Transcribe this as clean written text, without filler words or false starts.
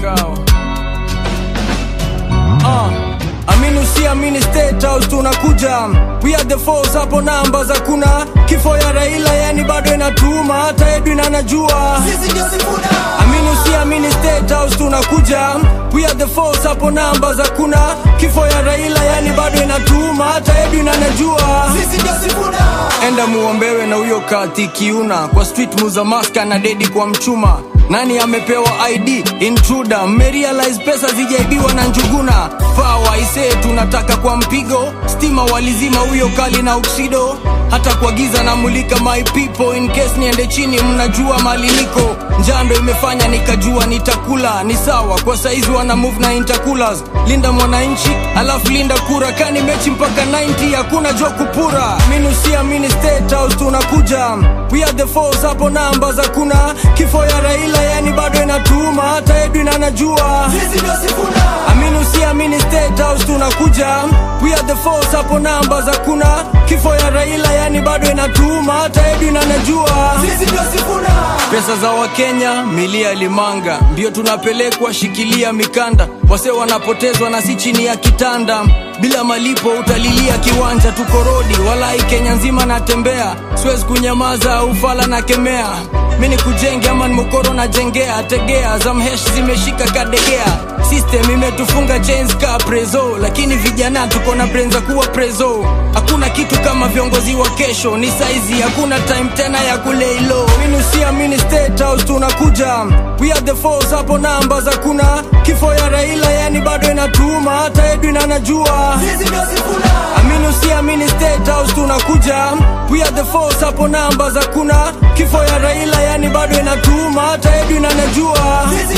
makao. Amini usiamini State House tunakuja. We are the force, hapo numbers hakuna. Kifo ya Raila yani bado inatuma, hata Edwin anajua sisi ndio Sifuna. Amini usiamini State House tunakuja. We are the force, hapo numbers hakuna. Kifo ya Raila yani bado inatuma, hata Edwin anajua sisi ndio Sifuna. Enda muombewe na huyo kati kiuna. Kwa street muza maska na dedi kwa mchuma. Nani amepewa ID? Intruder. Mmerealize pesa zijaibiwa na Njuguna. Power ise tunataka kwa mpigo. Stima walizima huyo kali na uksido. Hata kwa giza na mulika my people. In case niende chini mnajua mali niko. Njando imefanya nikajua nitakula. Ni sawa kwa saizi wana move na intercoolers. Linda mwananchi alafu linda kura. Kani mechi mpaka 90 hakuna jo kupura. Minu siamini State House tunakuja. We are the force, hapo numbers hakuna. Kifo ya Raila yani bado inatuma, hata Edwin anajua sisi ndio Sifuna. Amini usiamini State House tunakuja. We are the force, hapo numbers hakuna. Kifo ya Raila yani bado inatuma, hata Edwin anajua sisi ndio Sifuna. Pesa za Wakenya milia limanga, ndio tunapelekwa shikilia mikanda. Wase wanapotezwa na si chini ya kitanda. Bila malipo utalilia kiwanja, tuko rodi walai Kenya nzima natembea. Siwezi kunyamaza ufala na kemea. Mini kujenge ama mokoro na jengea. Tegea za mhesh zimeshika kadegea. System imetufunga chains ka prezo. Lakini vijana tuko na brains za kuwa prezo. Hakuna kitu kama viongozi wa kesho. Ni saizi hakuna time tena ya kuleilo. Mini usiamini State House tunakuja. We are the force, hapo numbers hakuna. Kifo ya Raila yani bado inatuma, hata Edwin anajua sisi ndio Sifuna. Amini usiamini State House tunakuja. We are the force, hapo numbers hakuna. Kifo ya Raila yani bado inatuma, hata Edwin anajua sisi